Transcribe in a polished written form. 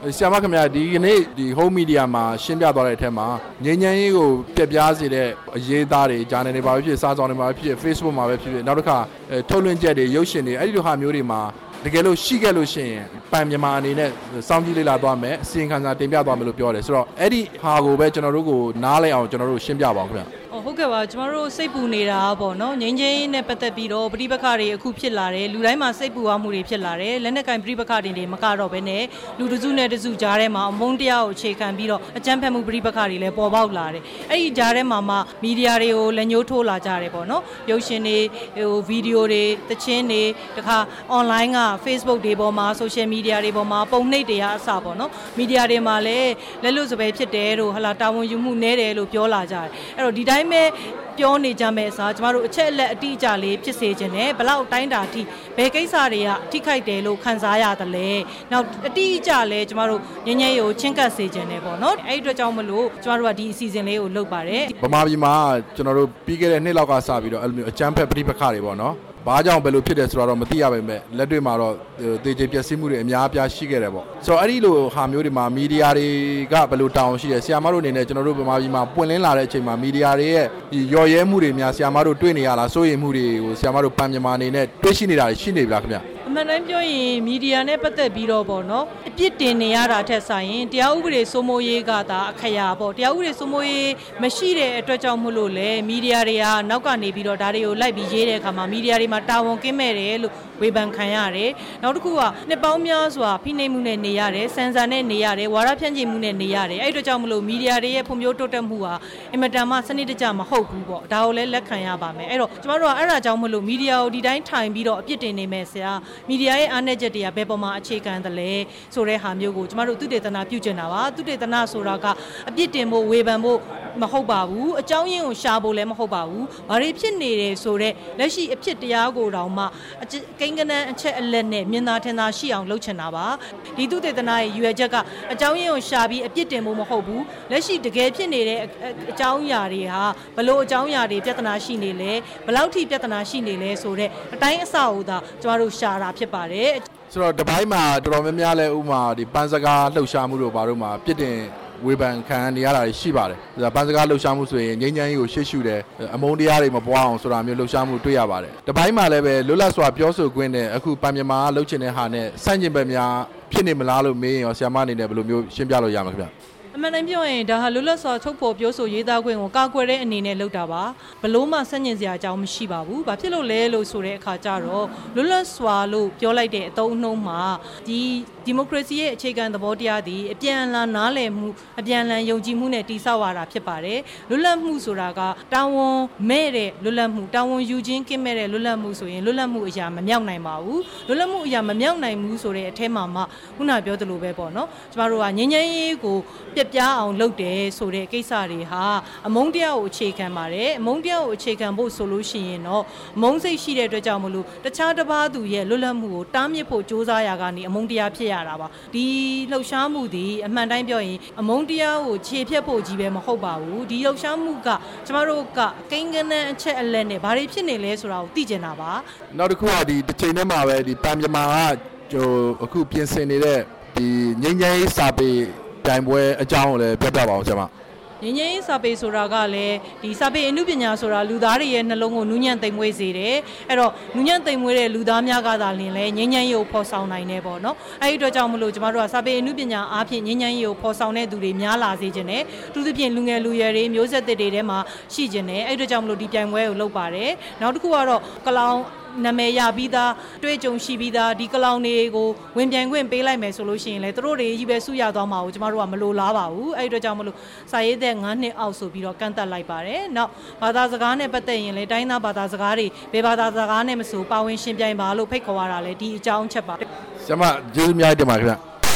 ဆရာမခင်ဗျာဒီနေ့ဒီ home media မှာရှင်းပြသွားတဲ့အထက်မှာငြိမ်းချမ်းရေးကိုပြပြစေတဲ့အရေးသားတွေဂျာနယ်တွေပါဖြစ်စာဆောင်တွေပါဖြစ် Facebook မှာပဲဖြစ်ဖြစ်နောက်တစ်ခါထုတ်လွှင့်ချက်တွေရုပ်ရှင်တွေအဲ့ဒီလိုဟာမျိုးတွေမှာတကယ်လို့ရှိခဲ့လို့ရှိရင်ပန်မြန်မာအနေနဲ့စောင့်ကြည့်လေ့လာသွားမယ်အစီရင်ခံစာတင်ပြသွားမယ်လို့ပြောတယ်ဆိုတော့အဲ့ဒီဟာကိုပဲကျွန်တော်တို့ကိုနားလည်အောင်ကျွန်တော်တို့ရှင်းပြပါဦးခင်ဗျာဟုတ်ကဲ့ပါကျမတို့စိတ်ပူနေတာပေါ့နော်ငြိမ်းချမ်းရေးနဲ့ပတ်သက်ပြီးတော့ပဋိပက္ခတွေအခုဖြစ်လာတယ်လူတိုင်းမှာစိတ်ပူမှုတွေဖြစ်လာတယ်လက်နက်ကင်ပဋိပက္ခတွေမကတော့ဘဲနဲ့လူတစုနဲ့တစုကြားထဲမှာအမုန်းတရားကိုအခြေခံပြီးတော့အကြမ်းဖက်မှုပဋိပက္ခတွေလည်းပေါ်ပေါက်လာတယ်အဲ့ဒီကြားထဲမှာမှမီဒီယာတွေကိုလက်ညှိုးထိုးလာကြတယ်ပေါ့နော်ရုပ်ရှင်တွေဗီဒီယိုတွေသချင်းတွေတခါ online က Facebook တွေပေါ်မှာ social media တွေပေါ်မှာပုံနှိပ်တွေအစပေါ့နော်မီဒီယာတွေမှာလည်းလက်လွတ်စပယ်ဖြစ်တယ်လို့ဟလာတာဝန်ယူမှုနည်းတယ်လို့ပြောလာကြတယ်အဲ့တော့ဒီတိုင်းပဲပြောနေကြမယ်အစားကျမတို့အချက်အလက်အတိအကျလေးဖြစ်စေခြင်းနဲ့ဘလောက်တိုင်းတာအထိဘယ်ကိစ္စတွေကထိခိုက်တယ်လို့ခန်းစားရတယ်လဲနောက်အတိအကျလည်းကျမတို့ငញ្ញရေးကိုချင်းကပ်စေခြင်းနဲ့ပေါ့နော်အဲ့ဒီအတွက်ကြောင့်မလို့ကျမတို့ကဒီအစီအစဉ်လေးကိုလုပ်ပါတယ်ဗမာပြည်မှာကျွန်တော်တို့ပြီးခဲ့တဲ့နှစ်လောက်ကစပြီးတော့အဲ့လိုမျိုးအကြမ်းဖက်ပဋိပက္ခတွေပေါ့နော်ဘာကြောင့်ဘယ်လိုဖြစ်တယ်ဆိုတော့မသိရပါဘူးလက်တွေ့မှာတော့တေချေပျက်စီးမှုတွေအများအပြားရှိခဲ့တယ်ပေါ့ဆိုတော့အဲ့ဒီလိုဟာမျိုးတွေမှာမီဒီယာတွေကဘယ်လိုတောင်းရှိတယ်ဆရာမတို့အနေနဲ့ကျွန်တော်တို့ဗမာပြည်မှာပွင့်လင်းလာတဲ့အချိန်မှာမီဒီယာတွေရဲ့ရော်ရဲမှုတွေများဆရာမတို့တွေ့နေရလားစိုးရိမ်မှုတွေကိုဆရာမတို့ပန်မြန်မာအနေနဲ့တွေ့ရှိနေတာရှိနေပြီလားခင်ဗျအမှန်တိုင်းပြောရင်မီဒီယာနဲ့ပတ်သက်ပြီးတော့ပေါ့နော်အပြစ်တင်နေရတာထက်ဆိုင်ရင်တရားဥပဒေစိုးမိုးရေးကသာအခရာပေါ့တရားဥပဒေစိုးမိုးရေးမရှိတဲ့အတွက်ကြောင့်မို့လို့လေမီဒီယာတွေကနောက်ကနေပြီးတော့ဒါတွေကိုလိုက်ပြီးရေးတဲ့အခါမှာမီဒီယာတွေမှာတာဝန်ကင်းမဲ့တယ်လို့ဝေဖန်ခံရတယ်နောက်တစ်ခုကနှစ်ပေါင်းများစွာဖိနှိပ်မှုနဲ့နေရတယ်စံစာနဲ့နေရတယ်ဝါဒဖြန့်ချိမှုနဲ့နေရတယ်အဲ့အတွက်ကြောင့်မလို့မီဒီယာတွေရဲ့ဖွံ့ဖြိုးတိုးတက်မှုဟာအင်မတန်မှစနစ်တကျမဟုတ်ဘူးပေါ့ဒါကိုလည်းလက်ခံရပါမယ်အဲ့တော့ကျမတို့ကအဲ့ဒါကြောင့်မလို့မီဒီယာကိုဒီတိုင်းထိုင်ပြီးတော့အပြစ်တင်နေမယ်ဆရာမီဒီယာရဲ့အားနည်းချက်တွေကဘယ်ပေါ်မှာအခြေခံသလဲဆိုတဲ့ဟာမျိုးကိုကျမတို့သုတေသနပြုကျင်တာပါသုတေသနဆိုတာကအပြစ်တင်ဖို့ဝေဖန်ဖို့မဟုတ်ပါဘူးအကြောင်းရင်းကိုရှာဖို့လည်းမဟုတ်ပါဘူးဘာတွေဖြစ်နေတယ်ဆိုတော့လက်ရှိအဖြစ်တရားကိုတောင်မှကိန်းကနန်းအချက်အလက်နဲ့မြင်သာထင်သာရှိအောင်လုပ်ချင်တာပါဒီသုတေသနရဲ့ရွယ်ချက်ကအကြောင်းရင်းကိုရှာပြီးအပြစ်တင်ဖို့မဟုတ်ဘူးလက်ရှိတကယ်ဖြစ်နေတဲ့အကြောင်းအရာတွေဟာဘလို့အကြောင်းအရာတွေပြဿနာရှိနေလဲဘလောက်ထိပြဿနာရှိနေလဲဆိုတော့အတိုင်းအဆကိုသာကျမတို့ရှာတာဖြစ်ပါတယ်ဆိုတော့တပိုင်းမှာတော်တော်များများလဲဥမာဒီပန်းစကားလှုပ်ရှားမှုတို့ဘာတို့မှာပြစ်တင်ဝေဖန်ခံနေရတာရှိပါတယ်ဒါပန်းစကားလှုပ်ရှားမှုဆိုရင်ငြိမ်းချမ်းရေးကိုရှေ့ရှုတယ်အမုန်းတရားတွေမပွားအောင်ဆိုတာမျိုးလှုပ်ရှားမှုတွေ့ရပါတယ်တပိုင်းမှာလည်းပဲလွတ်လပ်စွာပြောဆိုခွင့်နဲ့အခုပန်မြန်မာလှုပ်ချင်တဲ့ဟာနဲ့ဆန့်ကျင်ဘက်များဖြစ်နေမလားလို့မေးရင်ရောဆရာမအနေနဲ့ဘယ်လိုမျိုးရှင်းပြလို့ရမှာခင်ဗျအမှန်တမ်းပြောရင်ဒါဟာလွတ်လပ်စွာထုတ်ဖော်ပြောဆိုရေးသားခွင့်ကိုကာကွယ်တဲ့အနေနဲ့လုပ်တာပါဘလို့မှဆန့်ကျင်စရာအကြောင်းမရှိပါဘူးဘာဖြစ်လို့လဲလို့ဆိုတဲ့အခါကျတော့လွတ်လပ်စွာလို့ပြောလိုက်တဲ့အသုံးအနှုန်းမှာဒီမိုကရေစီရဲ့အခြေခံသဘောတရားသည်အပြန်အလှန်နားလည်မှုအပြန်အလှန်ယုံကြည်မှုနဲ့တည်ဆောက်ရတာဖြစ်ပါတယ်လွတ်လပ်မှုဆိုတာကတာဝန်မဲ့တဲ့လွတ်လပ်မှုတာဝန်ယူခြင်းကင်းမဲ့တဲ့လွတ်လပ်မှုဆိုရင်လွတ်လပ်မှုအရာမမြောက်နိုင်ပါဘူးလွတ်လပ်မှုအရာမမြောက်နိုင်ဘူးဆိုတဲ့အထဲမှာမှခုနပြောသလိုပဲပေါ့နော်ကျမတို့ကငြိမ်းချမ်းရေးကိုပြပြအောင်လုပ်တယ်ဆိုတဲ့ကိစ္စတွေဟာအမုန်းတရားကိုအခြေခံပါတယ်အမုန်းတရားကိုအခြေခံဖို့ဆိုလို့ရှိရင်တော့အမုန်းစိတ်ရှိတဲ့အတွက်ကြောင့်မလို့တခြားတစ်ပါးသူရဲ့လွတ်လပ်မှုကိုတားမြစ်ဖို့ကြိုးစားရကနေအမုန်းတရားဖြစ်ရတာပါဒီလှုပ်ရှားမှုဒီအမှန်တိုင်းပြောရင်အမုန်းတရားကိုခြေဖြတ်ဖို့ကြီးပဲမဟုတ်ပါဘူးဒီလှုပ်ရှားမှုကကျမတို့ကကိန်းကနန်းအချက်အလက်နဲ့ဘာတွေဖြစ်နေလဲဆိုတာကိုသိကျင်တာပါနောက်တစ်ခုကဒီတစ်ချိန်တည်းမှာပဲဒီပန်မြန်မာကအခုပြင်ဆင်နေတဲ့ဒီငြိမ်းချမ်းရေးစာပေတိုင်ပွဲအကြောင်းကိုလည်းပြပြပါအောင်ဆရာမငင်းငင်းစာပေဆိုတာကလည်းဒီစာပေအမှုပညာဆိုတာလူသားတွေရဲ့နှလုံးကိုနူးညံ့သိမ်မွေ့စေတယ်အဲ့တော့နူးညံ့သိမ်မွေ့တဲ့လူသားများကသာလျှင်လဲငင်းငင်းရေးကိုဖော်ဆောင်နိုင်တယ်ပေါ့နော်အဲ့ဒီအတွက်ကြောင့်မလို့ကျမတို့ကစာပေအမှုပညာအားဖြင့်ငင်းငင်းရေးကိုဖော်ဆောင်တဲ့သူတွေများလာစေခြင်းနဲ့သူသဖြင့်လူငယ်လူရွယ်တွေမျိုးဆက်သစ်တွေထဲမှာရှိခြင်းနဲ့အဲ့ဒီအတွက်ကြောင့်မလို့ဒီပြိုင်ပွဲကိုလုပ်ပါတယ်နောက်တစ်ခုကတော့ကလောင်နာမည်ရပြီးသားတွေ့ကြုံရှိပြီးသားဒီကလောင်တွေကိုဝင်ပြိုင်ခွင့်ပေးလိုက်မယ်ဆိုလို့ရှိရင်လည်းသူတို့တွေကြီးပဲစုရသွားမှာကိုကျမတို့ကမလိုလားပါဘူးအဲ့ဒီအတွက်ကြောင့်မလို့စာရေးသက်9နှစ်အောက်ဆိုပြီးတော့ကန့်သက်လိုက်ပါတယ်နောက်ဘာသာစကားနဲ့ပတ်သက်ရင်လည်းတိုင်းသားဘာသာစကားတွေဘယ်ဘာသာစကားနဲ့မဆိုပါဝင်ရှင်ပြိုင်ပါလို့ဖိတ်ခေါ်ရတာလည်းဒီအကြောင်းချက်ပါဆရာမကျေးဇူးများတင်ပါခင်ဗျ